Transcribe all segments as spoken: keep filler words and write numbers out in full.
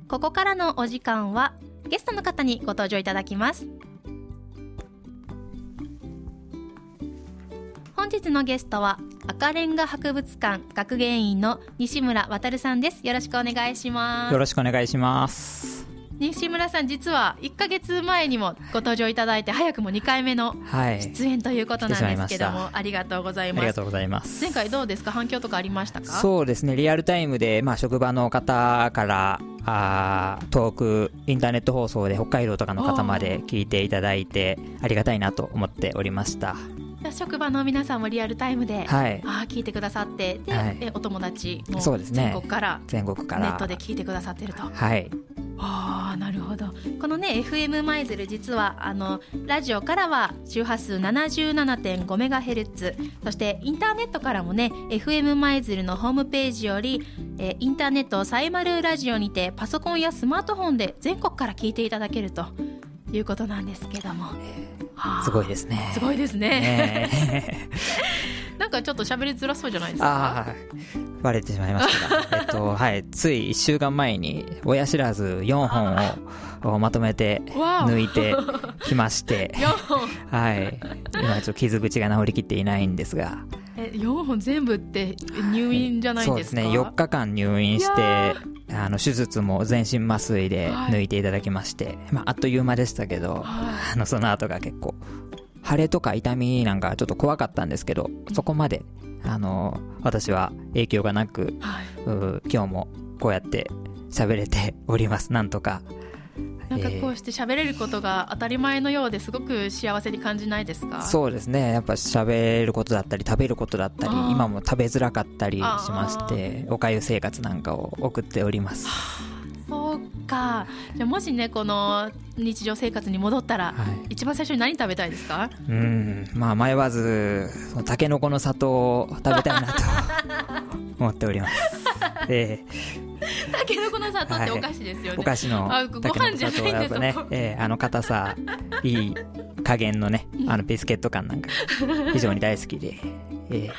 ここからのお時間はゲストの方にご登場いただきます。本日のゲストは赤レンガ博物館学芸員の西村渉さんです。よろしくお願いします。 よろしくお願いします。 西村さん、実はいっかげつまえにもご登場いただいて早くもにかいめの出演ということなんですけども、はい、ありがとうございます。 ありがとうございます。 前回どうですか、反響とかありましたか？ そうですね、リアルタイムで、まあ、職場の方からあ遠くインターネット放送で北海道とかの方まで聞いていただいてありがたいなと思っておりました。 職場の皆さんもリアルタイムで、 はい、 あ聞いてくださってで、はい、えお友達も全国から、 全国からネットで聞いてくださってると。 はい、 あなるほど。このね エフエム 舞鶴、実はあのラジオからは周波数 ななじゅうななてんごメガヘルツ、 そしてインターネットからもね エフエム 舞鶴のホームページより、えー、インターネットサイマルラジオにてパソコンやスマートフォンで全国から聞いていただけるということなんですけども、 はあ、すごいですね。 すごいですね。ねなんかちょっと喋りづらそうじゃないですか？ あバレてしまいましたが、えっとはい、ついいっしゅうかんまえに親知らずよんほんをまとめて抜いてきましてよんほん、はい、今ちょっと傷口が治りきっていないんですが、 えよんほん全部って入院じゃないですか？ そうですね、よっかかん入院してあの手術も全身麻酔で抜いていただきまして、はい、まあ、あっという間でしたけど、はい、あのその後が結構腫れとか痛みなんかちょっと怖かったんですけど、そこまであの私は影響がなく、はい、う今日もこうやって喋れております。なんとかなんかこうして喋れることが当たり前のようですごく幸せに感じないですか？ そうですね、やっぱ喋ることだったり食べることだったり今も食べづらかったりしまして、おかゆ生活なんかを送っております。 そうか。じゃあもしねこの日常生活に戻ったら、はい、一番最初に何食べたいですか？ うん、まあ迷わずタケノコの里を食べたいなと思っております。えータケノコの里ってお菓子ですよね、はい、 お菓子のご飯じゃないんですよ、 ね、えー、あの硬さいい加減のね、あのビスケット感なんか非常に大好きで、えーはい、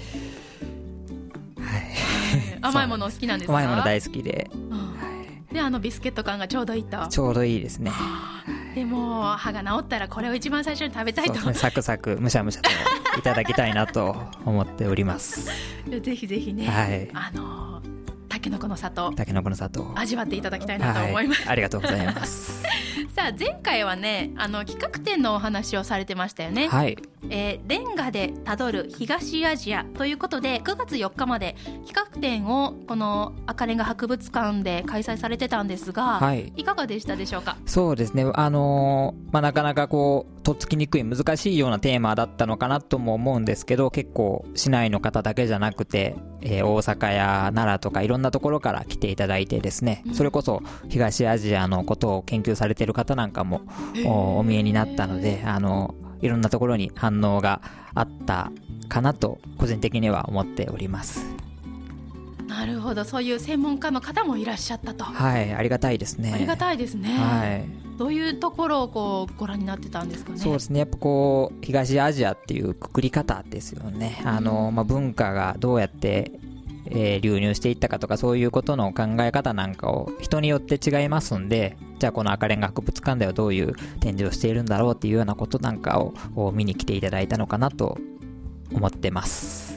甘いもの好きなんですか？ 甘いもの大好きで、うん、 はい、であのビスケット感がちょうどいいと。ちょうどいいですね。 でも歯が治ったらこれを一番最初に食べたいと。そうですね、 サクサクむしゃむしゃといただきたいなと思っております。 ぜひぜひね、はい、あのタケノコの里タケノコの里味わっていただきたいなと思います、 はい、ありがとうございますさあ前回はねあの企画展のお話をされてましたよね。 はい、 えー、レンガでたどる東アジアということでくがつよっかまで企画展をこの赤レンガ博物館で開催されてたんですが、はい、いかがでしたでしょうか？ そうですね、あのーまあ、なかなかこうとっつきにくい難しいようなテーマだったのかなとも思うんですけど、結構市内の方だけじゃなくて、えー、大阪や奈良とかいろんなところから来ていただいてですね、うん、それこそ東アジアのことを研究されている方なんかも お, お見えになったので、あのいろんなところに反応があったかなと個人的には思っております。 なるほど、そういう専門家の方もいらっしゃったと。 はい、ありがたいですね。 ありがたいですね、 はい、 どういうところをこうご覧になってたんですかね？ そうですね、やっぱこう東アジアっていうくくり方ですよね。あの、まあ、文化がどうやってえー、流入していったかとかそういうことの考え方なんかを人によって違いますんで、じゃあこの赤レンガ博物館ではどういう展示をしているんだろうっていうようなことなんかを見に来ていただいたのかなと思ってます。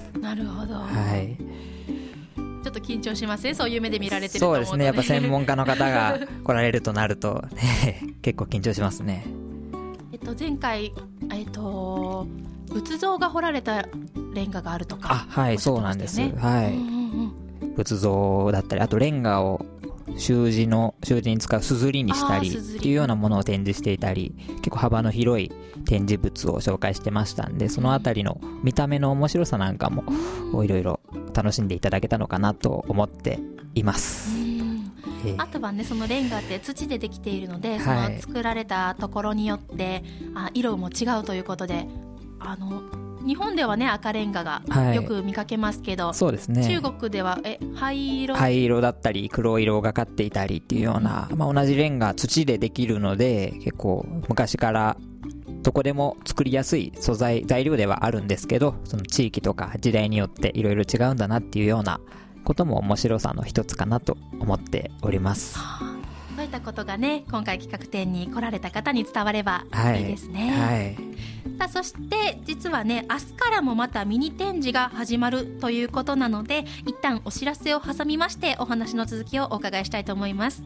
なるほど、 はい、 ちょっと緊張しますね、そういう目で見られてると思うと、ね、 そうですね、やっぱ専門家の方が来られるとなると、ね、結構緊張しますね。 えっと前回えっと仏像が彫られたレンガがあるとか、 あ、はい、そうなんです、はい、うんうんうん、仏像だったり、あとレンガを習字の習字に使うすずりにしたりっていうようなものを展示していたり、結構幅の広い展示物を紹介してましたんで、そのあたりの見た目の面白さなんかもいろいろ楽しんでいただけたのかなと思っています。うん、 えー、あとはね、そのレンガって土でできているので、その作られたところによって、はい、あ色も違うということで、あの日本ではね赤レンガがよく見かけますけど、はい、 そうですね、 中国ではえ灰色灰色だったり黒色がかっていたりっていうような、うん、まあ、同じレンガ土でできるので結構昔からどこでも作りやすい素材材料ではあるんですけど、その地域とか時代によっていろいろ違うんだなっていうようなことも面白さの一つかなと思っております。 そういったことがね、今回企画展に来られた方に伝わればいいですね。 はいはい、 さあそして実はね、明日からもまたミニ展示が始まるということなので、一旦お知らせを挟みましてお話の続きをお伺いしたいと思います。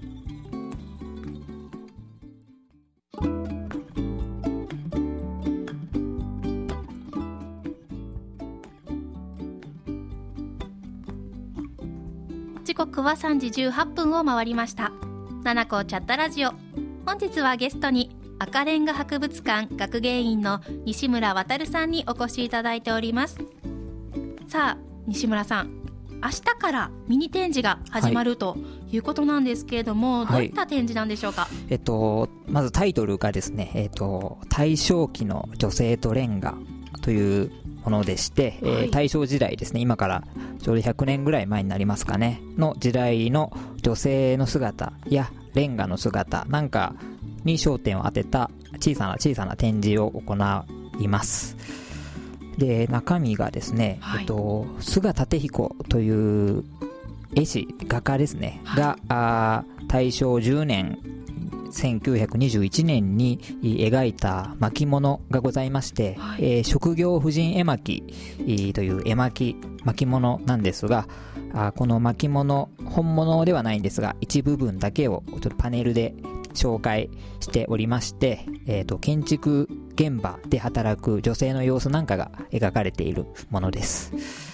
時刻はさんじじゅうはっぷんを回りました。ななこチャットラジオ、本日はゲストに赤レンガ博物館学芸員の西村渉さんにお越しいただいております。さあ西村さん、明日からミニ展示が始まる、はい、ということなんですけれども、どういった展示なんでしょうか？ えっと、まずタイトルがですね、えっと、大正期の女性とレンガというものでして、はい、えー、大正時代ですね、今からちょうどひゃくねんぐらい前になりますかねの時代の女性の姿やレンガの姿なんかに焦点を当てた小さな小さな展示を行います。で、中身がですね、はい、えっと、菅立彦という絵師画家ですね、はい、があ大正じゅうねんせんきゅうひゃくにじゅういちねんに描いた巻物がございまして、はい、えー、職業婦人絵巻という絵巻巻物なんですが、あこの巻物本物ではないんですが一部分だけをちょっとパネルで紹介しておりまして、えーと、建築現場で働く女性の様子なんかが描かれているものです。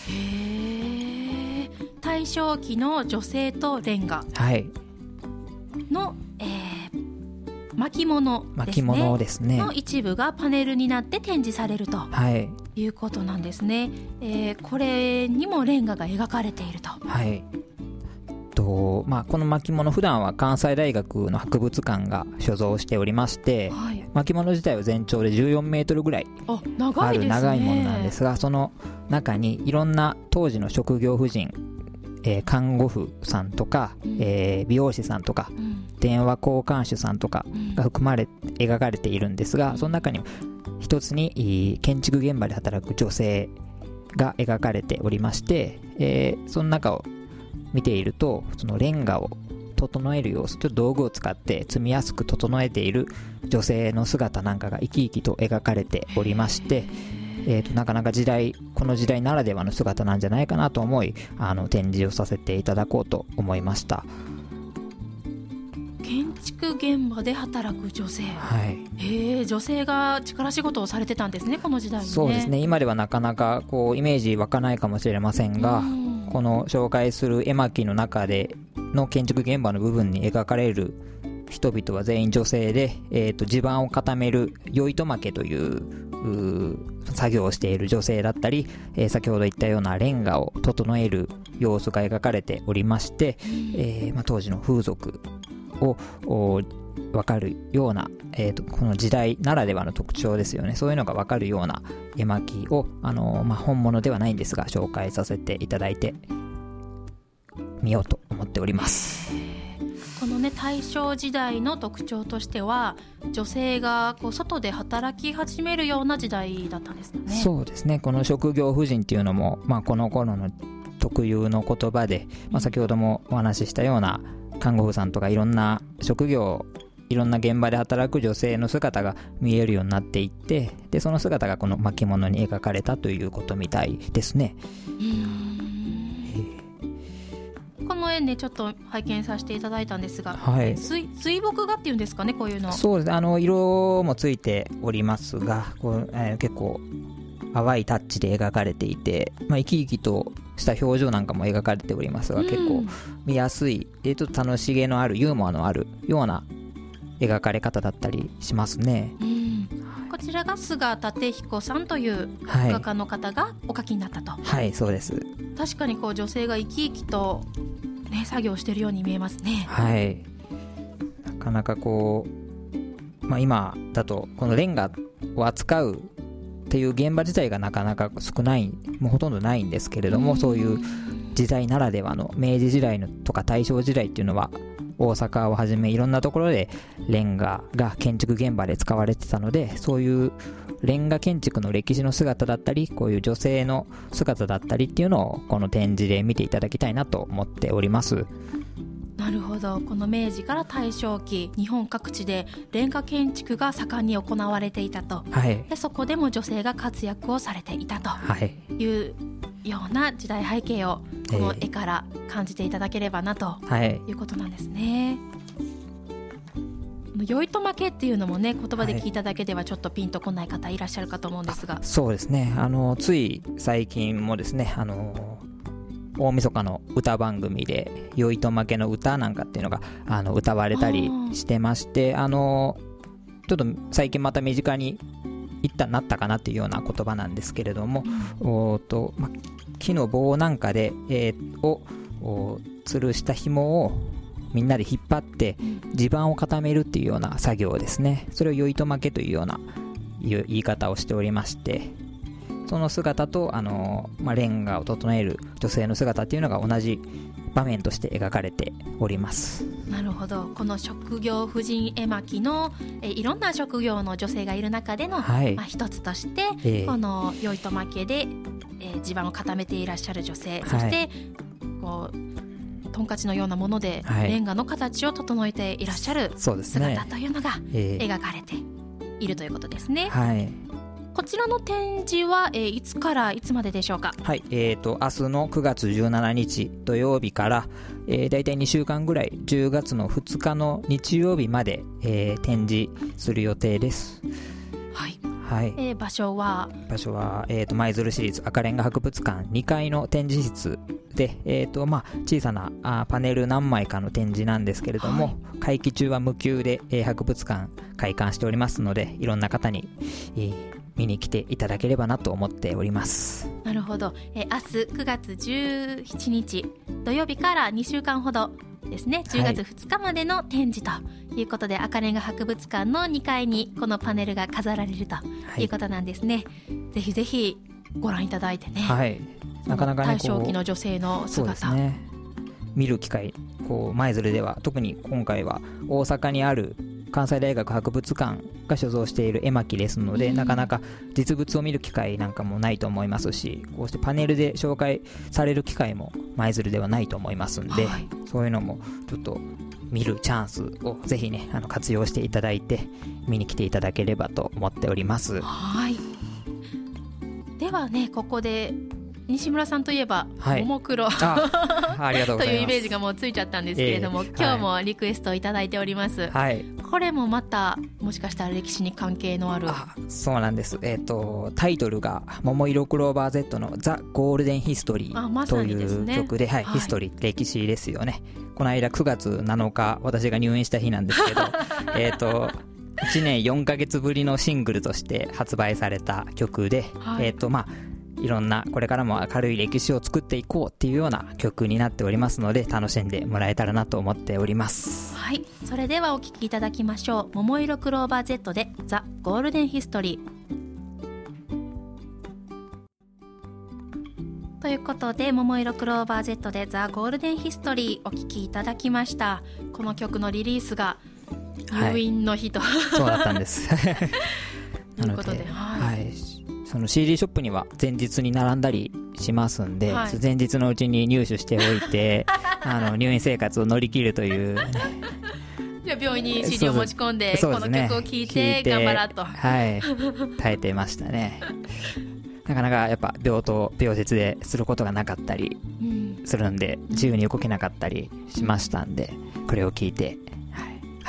へー、大正期の女性とレンガの、はい、えー、巻物ですね、 巻物ですねの一部がパネルになって展示されると、はい、いうことなんですね。えー、これにもレンガが描かれていると。 はい、とまあ、この巻物普段は関西大学の博物館が所蔵しておりまして、はい、巻物自体は全長でじゅうよんメートルぐらいある長いものなんですが、その中にいろんな当時の職業婦人、えー、看護婦さんとか、うん、えー、美容師さんとか、うん、電話交換手さんとかが含まれ、うん、描かれているんですが、その中に一つに建築現場で働く女性が描かれておりまして、えー、その中を見ていると、そのレンガを整える様子、ちょっと道具を使って積みやすく整えている女性の姿なんかが生き生きと描かれておりまして、えーと、なかなか時代この時代ならではの姿なんじゃないかなと思い、あの展示をさせていただこうと思いました。 建築現場で働く女性、 はい、 へー、女性が力仕事をされてたんですね、この時代にね。 そうですね、今ではなかなかこうイメージ湧かないかもしれませんが、この紹介する絵巻の中での建築現場の部分に描かれる人々は全員女性で、えーと、地盤を固めるよ糸巻けという作業をしている女性だったり、えー、先ほど言ったようなレンガを整える様子が描かれておりまして、えーまあ、当時の風俗を分かるような、えーと、この時代ならではの特徴ですよね。そういうのが分かるような絵巻を、あのーまあ、本物ではないんですが紹介させていただいてみようと思っております。 このね、大正時代の特徴としては女性がこう外で働き始めるような時代だったんですかね。 そうですね、この職業婦人っていうのも、まあ、この頃の特有の言葉で、まあ、先ほどもお話ししたような看護婦さんとかいろんな職業、いろんな現場で働く女性の姿が見えるようになっていって、でその姿がこの巻物に描かれたということみたいですね。 うーん、この絵ね、ちょっと拝見させていただいたんですが、はい、水, 水墨画っていうんですかね、こういうの。 そうですね、あの色もついておりますが、こう、えー、結構淡いタッチで描かれていて、まあ、生き生きとした表情なんかも描かれておりますが、うん、結構見やすい、えー、ちょっと楽しげのあるユーモアのあるような描かれ方だったりしますね。 うん、こちらが菅立彦さんという画家の方がお描きになったと。 はい、はい、そうです。 確かにこう女性が生き生きと、ね、作業しているように見えますね。 はい、なかなかこう、まあ、今だとこのレンガを扱うっていう現場自体がなかなか少ない、もうほとんどないんですけれども、そういう時代ならではの明治時代のとか大正時代っていうのは大阪をはじめいろんなところでレンガが建築現場で使われてたので、そういうレンガ建築の歴史の姿だったり、こういう女性の姿だったりっていうのをこの展示で見ていただきたいなと思っております。 なるほど。この明治から大正期、日本各地でレンガ建築が盛んに行われていたと、 はい、 でそこでも女性が活躍をされていたというような時代背景をこの絵から感じていただければなということなんですね。酔いと負けっていうのもね、言葉で聞いただけではちょっとピンとこない方いらっしゃるかと思うんですが、はい、 そうですね。あのつい最近もですね、あの大晦日の歌番組で酔いと負けの歌なんかっていうのがあの歌われたりしてまして、あのちょっと最近また身近に一旦なったかなっていうような言葉なんですけれども、うん、おとま、木の棒なんかで、えー、を吊るした紐をみんなで引っ張って地盤を固めるっていうような作業ですね。それを酔いと負けというような言い方をしておりまして、その姿とあの、まあ、レンガを整える女性の姿っていうのが同じ場面として描かれております。 なるほど。この職業婦人絵巻のえいろんな職業の女性がいる中での、はい、まあ、一つとして、えー、この酔いと負けで、えー、地盤を固めていらっしゃる女性、そして、はい、こうトンカチのようなもので、はい、レンガの形を整えていらっしゃる姿というのが描かれているということですね。 はい、 こちらの展示は、えー、いつからいつまででしょうか。 はい、えーと、明日のくがつじゅうしちにち土曜日から、えー、だいたいにしゅうかんぐらい、じゅうがつのふつかの日曜日まで、えー、展示する予定です。 はい、 はい、 えー、場所は場所は、えーと、舞鶴市立赤レンガ博物館にかいの展示室で、えーとまあ、小さなあパネル何枚かの展示なんですけれども、はい、会期中は無給で、えー、博物館開館しておりますので、いろんな方に、えー、見に来ていただければなと思っております。 なるほど。えー、明日くがつじゅうしちにち土曜日からにしゅうかんほどですね、じゅうがつふつかまでの展示ということで、はい、赤レンガ博物館のにかいにこのパネルが飾られるということなんですね。はい、ぜひぜひご覧いただいてね、 はい、なかなかね、 大正期の女性の姿、 そうですね、見る機会、こう舞鶴では特に今回は大阪にある関西大学博物館が所蔵している絵巻ですので、うん、なかなか実物を見る機会なんかもないと思いますし、こうしてパネルで紹介される機会も舞鶴ではないと思いますんで、はい、そういうのもちょっと見るチャンスをぜひね、あの活用していただいて見に来ていただければと思っております。 はい、ではね、ここで西村さんといえば、はい、ももクロあありがとうございますというイメージがもうついちゃったんですけれども、えー、今日もリクエストをいただいております。 はい、 これもまたもしかしたら歴史に関係のある。 あ、そうなんです。えーと、タイトルが桃色クローバー Z のザ・ゴールデンヒストリーという曲で、はいはい、ヒストリー、歴史ですよね。この間くがつなのか私が入院した日なんですけどえーといちねんよんかげつぶりのシングルとして発売された曲で、はい、えーとまあいろんなこれからも明るい歴史を作っていこうっていうような曲になっておりますので、楽しんでもらえたらなと思っております。 はい、それではお聴きいただきましょう。桃色クローバー Z でザ・ゴールデンヒストリーということで、桃色クローバー Z でザ・ゴールデンヒストリーお聴きいただきました。この曲のリリースが入院の日と、はい、 そうだったんですということで、はい、はい、 その シーディー ショップには前日に並んだりしますんで、はい、前日のうちに入手しておいてあの入院生活を乗り切るという、ね、 じゃあ病院に シーディー を持ち込んで、この曲を聴いて頑張らと、 はい、耐えてましたねなかなかやっぱ病棟病室ですることがなかったりするんで、うん、自由に動けなかったりしましたんで、これを聞いて、はい、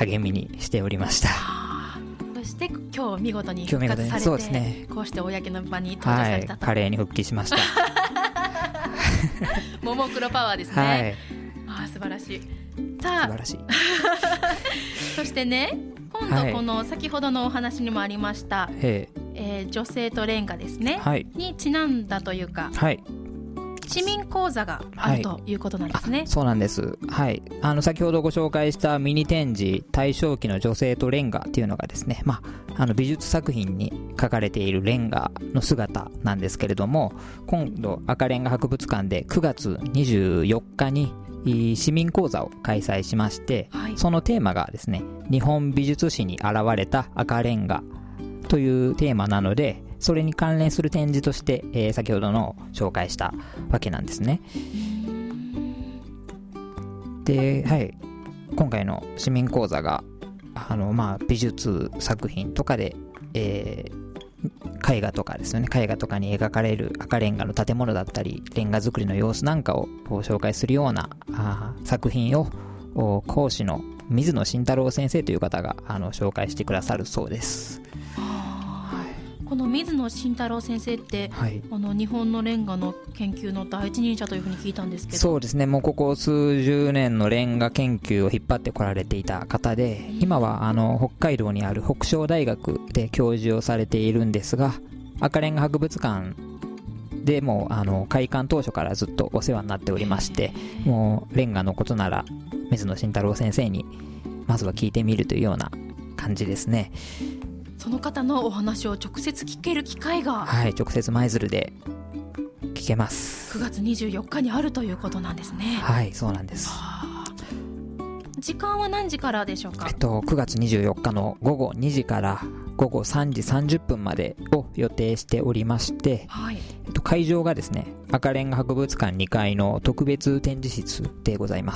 励みにしておりました。 そして今日見事に復活されて、そうですね、こうして公の場に登場されたと、 はい、華麗に復帰しましたももクロパワーですね、はい、あ、素晴らしい。さあ、 素晴らしいそしてね、今度この先ほどのお話にもありました、はい、えー、女性とレンガですね、はい、にちなんだというか、はい、市民講座があるということなんですね。はい、 そうなんです。はい。あの先ほどご紹介したミニ展示大正期の女性とレンガっていうのがですね、まあ、あの美術作品に描かれているレンガの姿なんですけれども、今度赤レンガ博物館でくがつにじゅうよっかに市民講座を開催しまして、はい、そのテーマがですね、日本美術史に現れた赤レンガというテーマなので、それに関連する展示として、えー、先ほどの紹介したわけなんですね。 で、はい、今回の市民講座があの、まあ、美術作品とかで、えー、絵画とかですよね、絵画とかに描かれる赤レンガの建物だったりレンガ作りの様子なんかを紹介するようなあ作品を講師の水野慎太郎先生という方があの紹介してくださるそうです。 この水野慎太郎先生って、はい、あの日本のレンガの研究の第一人者というふうに聞いたんですけど。 そうですね、もうここ数十年のレンガ研究を引っ張ってこられていた方で、うん、今はあの北海道にある北昇大学で教授をされているんですが、赤レンガ博物館でもあの開館当初からずっとお世話になっておりまして、もうレンガのことなら水野慎太郎先生にまずは聞いてみるというような感じですね。 その方のお話を直接聞ける機会が、 はい、直接舞鶴で聞けます。 くがつにじゅうよっかにあるということなんですね。 はい、そうなんです。 時間は何時からでしょうか。 えっと、くがつにじゅうよっかのごごにじからごごさんじさんじゅっぷんまでを予定しておりまして、はい、えっと、会場がですね、赤レンガ博物館にかいの特別展示室でございます。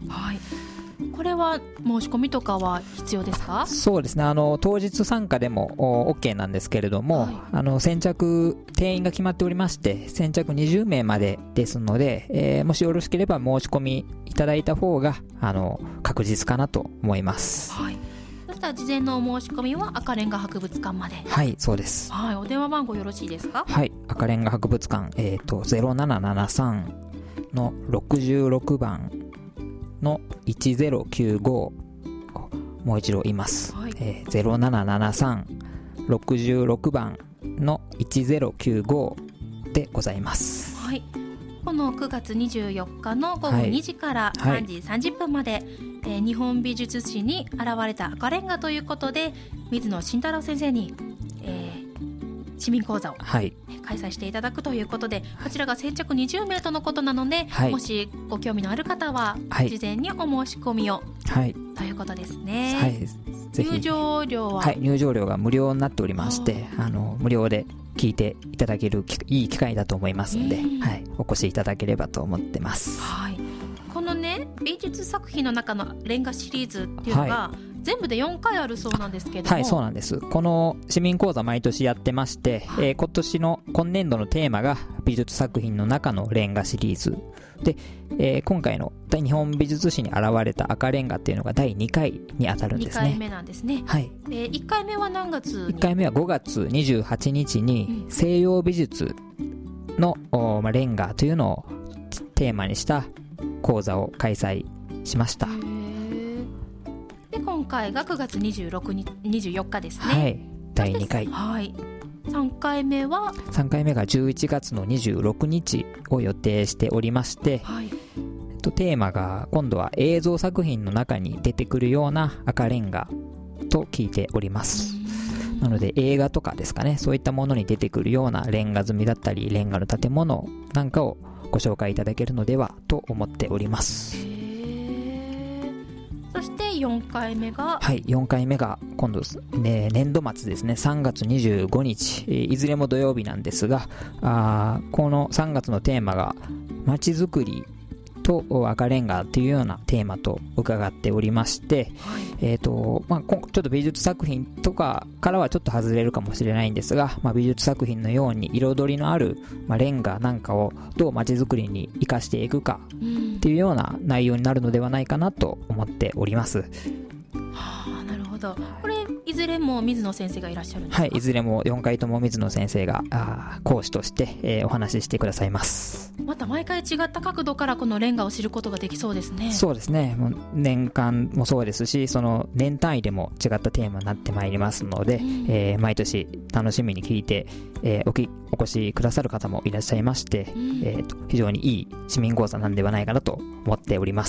はい、これは申し込みとかは必要ですか。 そうですね、あの当日参加でも OK なんですけれども、はい、あの先着定員が決まっておりまして、先着にじゅうめいまでですので、えー、もしよろしければ申し込みいただいた方があの確実かなと思います。 はい、そしたら事前のお申し込みは赤レンガ博物館まで。 はい、そうです。 はい、お電話番号よろしいですか。 はい、赤レンガ博物館、えーと、ゼロななななさんのろくじゅうろくばんのいちゼロきゅうご、もう一度言います、はい、えー、ゼロななななさんのろくじゅうろくばんのいちゼロきゅうごでございます。 はい、このくがつにじゅうよっかのごごにじからさんじさんじゅっぷんまで、はい、えー、日本美術史に現れた赤レンガということで、水野慎太郎先生に、えー、市民講座を、はい、開催していただくということで、こちらが先着にじゅうめいとのことなので、はい、もしご興味のある方は事前にお申し込みを、はい、ということですね。はい、ぜひ入場料は、 はい、入場料が無料になっておりまして、あの無料で聞いていただけるいい機会だと思いますので、はい、お越しいただければと思ってます。 はい、このね、美術作品の中のレンガシリーズっていうのが、はい、全部でよんかいあるそうなんですけども。 はい、そうなんです。この市民講座毎年やってまして、はい、えー、今年の今年度のテーマが美術作品の中のレンガシリーズで、えー、今回の日本美術史に現れた赤レンガっていうのがだいにかいに当たるんですね。 にかいめなんですね。 はい、 えー、いっかいめは何月に。 いっかいめはごがつにじゅうはちにちに西洋美術の、うん、まあ、レンガというのをテーマにした講座を開催しました。 で、今回がくがつにじゅうろくにちにじゅうよっかですね。 はい、だいにかい。 はい、さんかいめはさんかいめがじゅういちがつのにじゅうろくにちを予定しておりまして、はい、えっと、テーマが今度は映像作品の中に出てくるような赤レンガと聞いております。なので映画とかですかね、そういったものに出てくるようなレンガ積みだったりレンガの建物なんかをご紹介いただけるのではと思っております。 そしてよんかいめが、 はい、よんかいめが今度、ね、年度末ですね、さんがつにじゅうごにち、いずれも土曜日なんですが、あこのさんがつのテーマがまちづくりと赤レンガというようなテーマと伺っておりまして、はい、えーとまあ、ちょっと美術作品とかからはちょっと外れるかもしれないんですが、まあ、美術作品のように彩りのある、まあ、レンガなんかをどう街づくりに生かしていくかっていうような内容になるのではないかなと思っております。 はあ、なるほど。これいずれも水野先生がいらっしゃるんですか。 はい、いずれもよんかいとも水野先生があ講師として、えー、お話ししてくださいます。 また毎回違った角度からこのレンガを知ることができそうですね。 そうですね、もう年間もそうですし、その年単位でも違ったテーマになってまいりますので、うん、えー、毎年楽しみに聞いて、えー、お, きお越しくださる方もいらっしゃいまして、うん、えー、と非常にいい市民講座なんではないかなと思っております。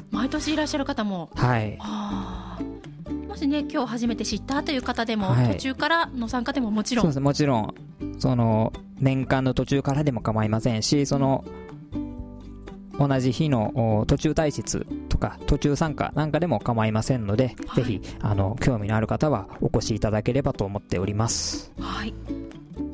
毎年いらっしゃる方も、 はい、 はあ、もしね今日初めて知ったという方でも、はい、途中からの参加でももちろん、 そうです、もちろんその年間の途中からでも構いませんし、その同じ日の途中退出とか途中参加なんかでも構いませんので、はい、ぜひあの興味のある方はお越しいただければと思っております。 はい、で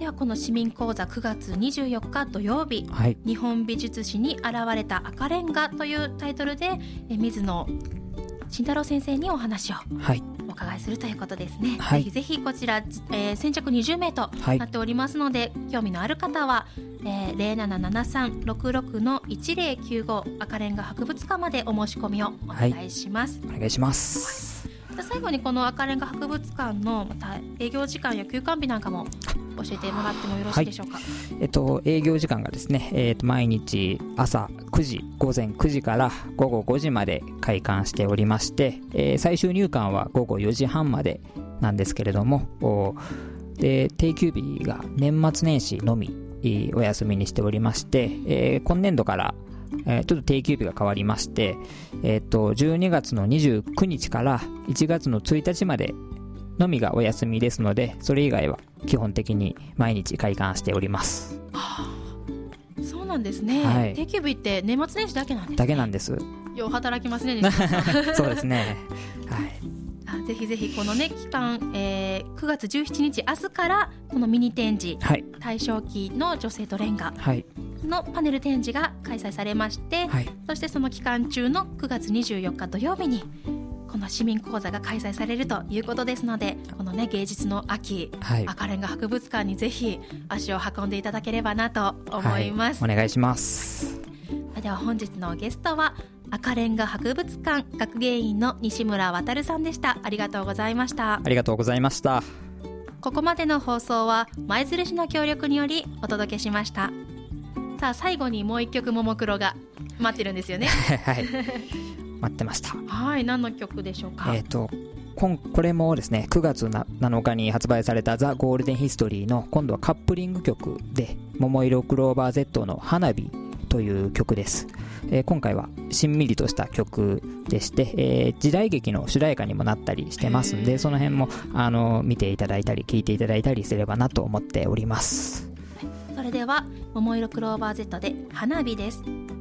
はこの市民講座くがつにじゅうよっか土曜日、 はい、 日本美術史に現れた赤レンガというタイトルでえ水野慎太郎先生にお話をお伺いするということですね、はい、ぜひぜひこちら、えー、先着にじゅうめいとなっておりますので、はい、興味のある方は、えー、ゼロななななさんろくろくのいちゼロきゅうご赤レンガ博物館までお申し込みをお願いします、 はい、お願いします、 はい、最後にこの赤レンガ博物館のまた営業時間や休館日なんかも教えてもらってもよろしいでしょうか。はい、 えっと、営業時間がですね、えっと、毎日朝くじごぜんくじからごごごじまで開館しておりまして、えー、最終入館はごごよじはんまでなんですけれども、で定休日が年末年始のみお休みにしておりまして、えー、今年度からえー、ちょっと定休日が変わりまして、えー、とじゅうにがつのにじゅうくにちからいちがつのついたちまでのみがお休みですので、それ以外は基本的に毎日開館しております。 はあ、そうなんですね、はい、定休日って年末年始だけなんですね。 だけなんです。 よう働きますねそうですね、 はい、あぜひぜひこのね期間、えー、くがつじゅうしちにち明日からこのミニ展示、はい、大正期の女性とレンガ、はいのパネル展示が開催されまして、はい、そしてその期間中のくがつにじゅうよっか土曜日にこの市民講座が開催されるということですので、このね芸術の秋、はい、赤レンガ博物館にぜひ足を運んでいただければなと思います、 はい、お願いします。 では本日のゲストは赤レンガ博物館学芸員の西村渉さんでした。ありがとうございました。 ありがとうございました。 ここまでの放送は舞鶴市の協力によりお届けしました。さあ最後にもう一曲ももクロが待ってるんですよねはい待ってました。 はい、何の曲でしょうか。 えっとこれもですねくがつなのかに発売されたザ・ゴールデンヒストリーの今度はカップリング曲で桃色クローバー Z の花火という曲です、えー、今回はしんみりとした曲でして、えー、時代劇の主題歌にもなったりしてますんで、その辺もあの見ていただいたり聞いていただいたりすればなと思っております。 それでは桃色クローバー Z で花火です。